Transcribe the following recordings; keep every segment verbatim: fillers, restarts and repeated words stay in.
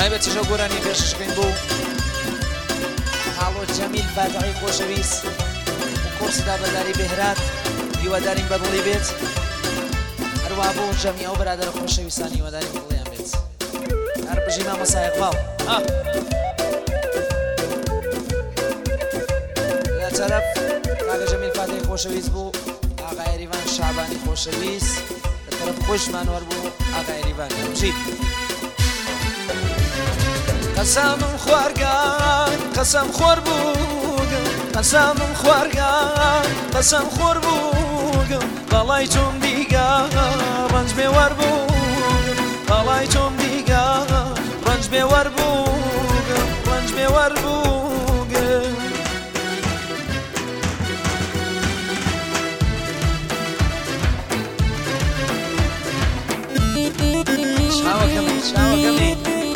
تایبەتی ژە گۆرانی پێششکەین بوو حاڵۆ جەمیل بادەعی خۆشەویست و کۆرسدا بەداری بێهرات هیوادارین بەدڵی بێت هەروە بۆ جەمی ئەو بەرادەرە خۆشەویستانی هیوادارین بەدڵیان بێت هەر بژی مامۆستا ئیقباڵ لە تەرەف کاکە جەمیل فاتحی خۆشەویست بوو ئاغا ئێریڤان شعبانی خۆشەویست لە تەرەف خۆشمان وەربوو ئاغا ئێریڤان بژی قەسەمم خوارگان قەسەم خۆر بووگم قەسەمم خوارگان قەسەم خۆر بووگم بەڵای تۆم دیگە ڕەنج بێوەر بووگم بەڵای تۆم دیگە ڕەنج بێوەر بووگم ڕەنج بێوەر بووگم شاوەکەمی شاوەکەمی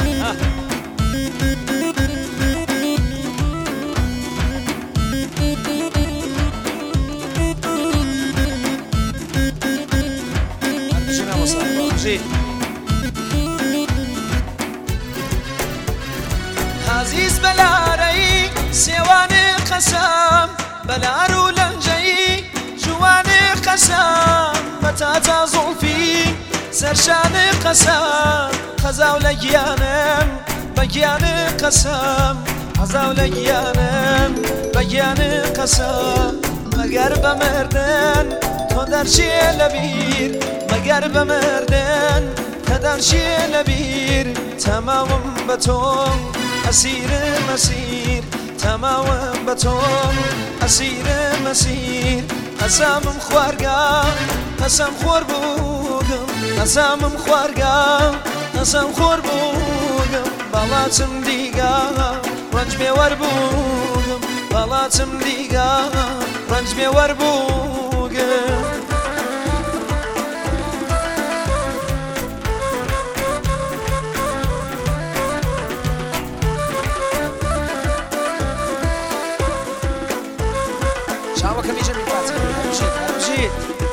عزیز بەلارەی سێوانی قەسەم بەلار و لەنجەی جوانی قەسەم بەتاتا زوڵفی سەرشانی قەسەم خەزاو لە گیانم بە گیانی قەسەم خەزاو لە گیانم بە گیانی قەسەم مەگەر بە مردن تۆ دەرچیە لەبیر مەگەر بە مردن تە دەرچیە لەبیر تەماوم بە تۆم ئەسیرم ئەسیر تەماوم بە تۆم ئەسیرم ئەسیر قەسەمم خوارگان قەسەم خۆر بووگم قەسەمم خوارگان قەسەم خۆر بووگم بەڵاتم دیگە ڕەنج بێوەر بووگم بەڵاتم دیگە ڕەنج بێوەر بووگم شاوەکەمی جەمیل فاتحی هەربژێت هەربژێت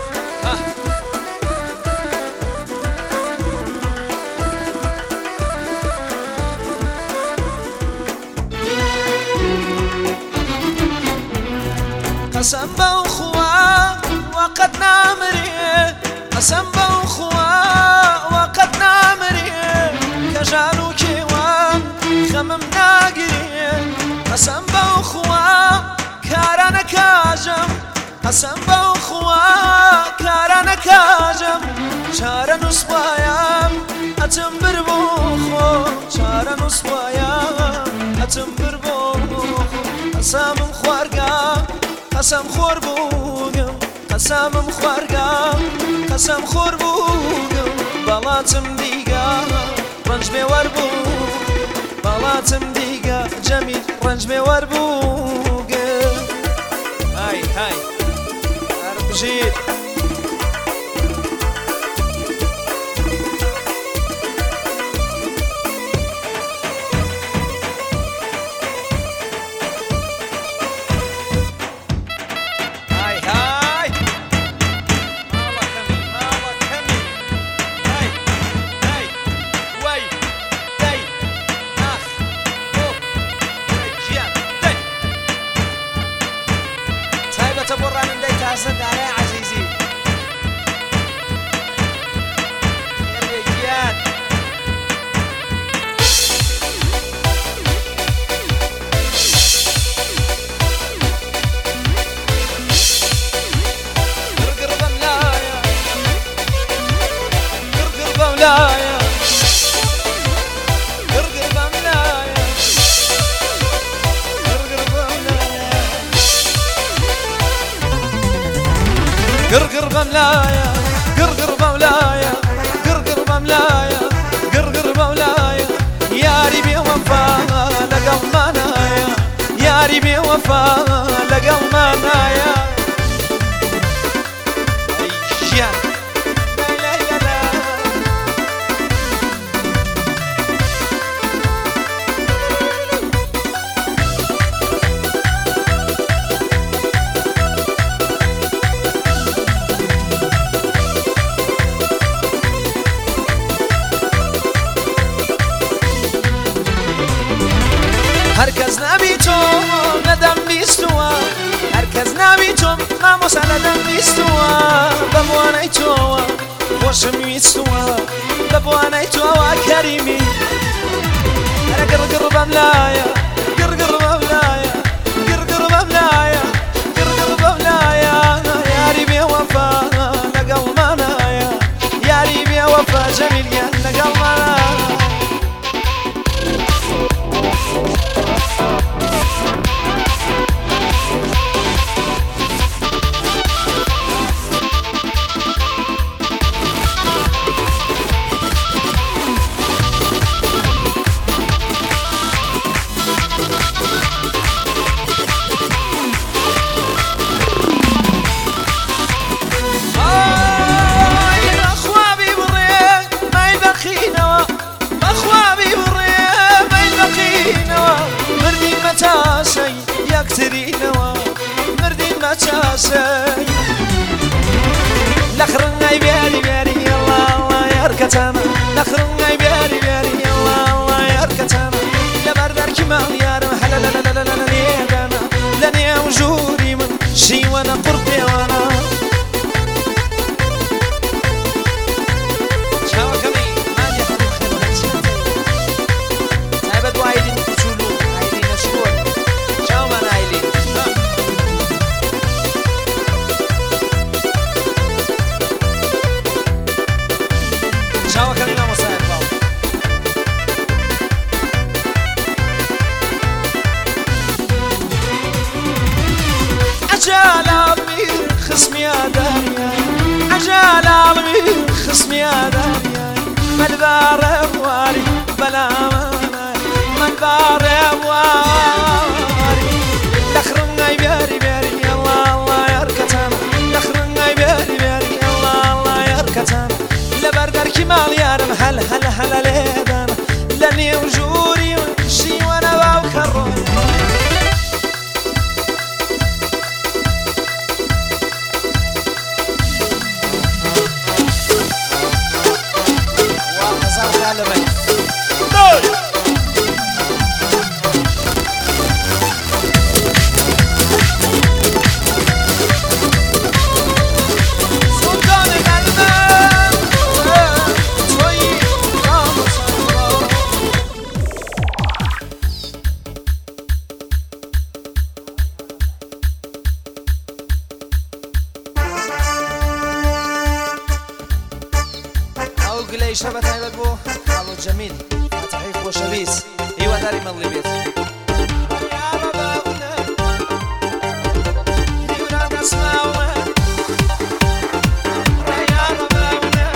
قەسەم بەو خوا وەقەت نامرێ قەسەم بەو خوا وەقەت نامرێ کە ژان و کێوان خەمم ناگرێ قەسەم بەو خوا کارە نەکاژەم قەسەم بەو خوا کارە نەکاژەم چارە نووسڵایەم ئەچم بر بۆ خۆ چارە نووسڵایەم ئەچم بر بۆ خۆ قەسەمم خوارگان قەسەم خۆر بووگم قەسەمم خوارگان قەسەم خۆر بووگم بەڵاتم دیگە ڕەنج بێوەر بوو بەڵاتم دیگە جەمیل ڕەنج بێوەر بووگم های های هەربژێت داري عزيزي يا قرقر بملايا قرقر بملايا قرقر بملايا قرقر بملايا قرقر بملايا قرقر بملايا قرقر بملايا ياري بوفا لقل منايا ياري بوفا لقل منايا بەدەم ویستووە بەبوانەی تۆوە خۆشم ویستووە بەبوانەی تۆوە کەریمی ئەرە گڕگڕ بەم لایە گڕگڕ بەم لایە گڕگڕ بەم لایە گڕگڕ بەم لایە یاری بێوەفا لەگەڵمانایە یاری بێوەفا جەمیلگیان لەگەڵمانایە مردين ما تشاسي لخرناي بياري بياري الله الله يركتنا لخرناي بياري بياري الله الله يركتنا لبردر كمال يارم حلا لا لا لا لا لا ليدنا لني وجوري من شي وانا قربي وانا شاو كمي ما يحبوا خير تعبت وايدين تشولو عايدين اشكور شاو ما نايلين شاو كمي ما مصايب باو عجال عالمي خصمي يا دنيا عجال عالمي خصمي يا دنيا ملبار واري بلا ملبار واري لخرناي بياري بياري الله الله يركتنا لخرناي بياري بياري الله الله يركتنا لبردر كمال يارم هل هل هل ليدنا لني وجوري شي وانا باوكرر قلي شربت هاي بدبو حالو جميل فتحيك وشبيس ايوه داري من اللي بيت يا رباونا يورا نسمعونا يا رباونا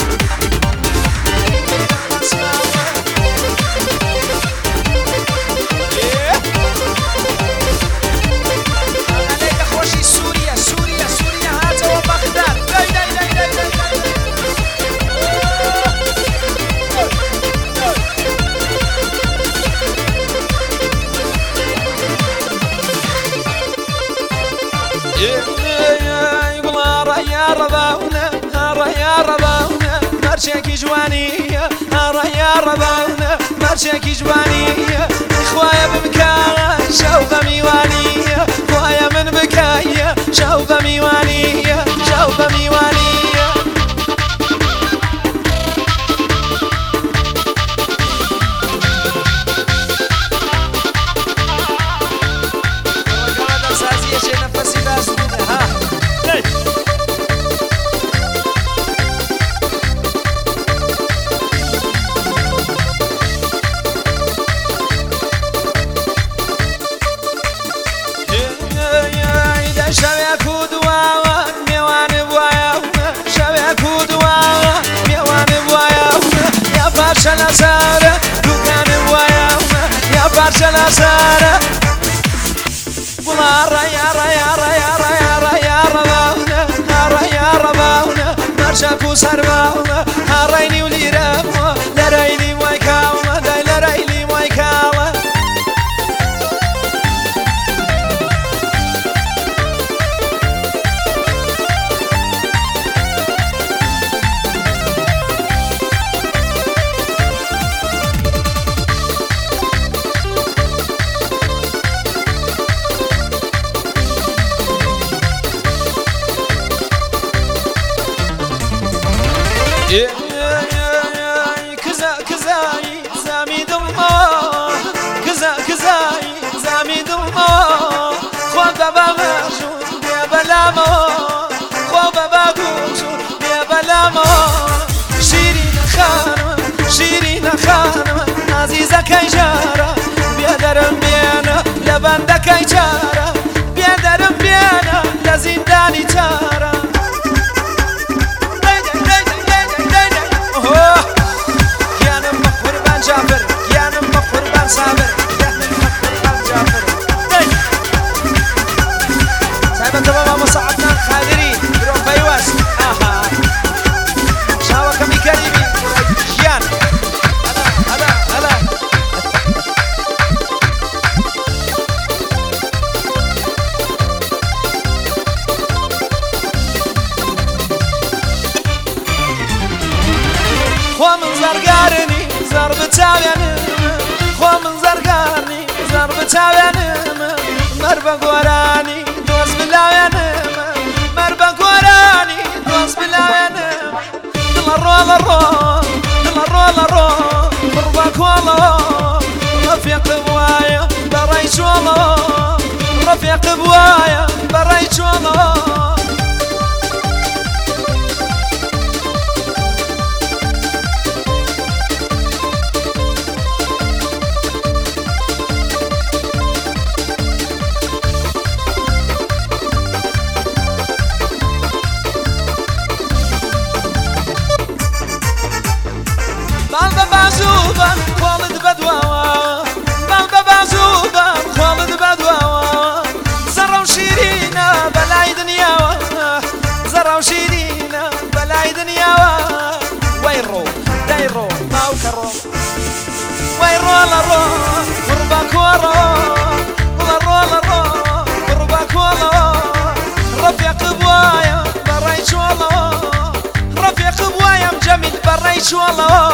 يورا نسمعونا عليك خوشي سوريا سوريا سوريا هاتا وبغداد داي داي داي داي داي يا رباونا يا رباونا مرشاكي جوانية يا رباونا مرشاكي جوانية إخوايا بمكايا شوفة ميوانية إخوايا من بكايا شوفة ميوانية شوفة ميوانية Sara, Dukan Waya, Ya Barchala Sara, Bulara Yara Yara Yara Yara Yara Bauna, Yara Yara Bauna, Marshaku Sarbauna, Haraini Ulira, Laraili Waikawa, Laraili Waikawa. بباغوشون بیا بلامو خو بباغوشون بیا بلامو شیرین خانم شیرین خانم عزیزه کی جارا بیا درم بیانا لبنده کی جارا بیا درم بیانا لزندانی چارا گیانم قربان جابر گیانم قربان صابر گیانم قربان جابر سايبة بابا مصعدنا الخادرين يروح بيواس اها شاوة كمي كريمي جيان هلا هلا هلا خوا من زرقارني زر بتاويانم خوا من زرقارني زر بتاويانم مربى قوراني دوز بلاويانم مربى قوراني دوز بلاويانم دل الرول الرول دل الرول الرول مربى كوالا رفيق بوايا بريش والله رفيق بوايا بريش والله بال بازوبا خالد بدواوا بال بازوبا خالد بدواوا زرع وشيرينا بلاي دنياوا زرع وشيرينا بلاي دنياوا ويرو دايرو ماوكرو ويرو لرو قرباك ورو لرو لرو قرباك ورو رفيق بوايا بريش والله رفيق بوايا مجمل بريش والله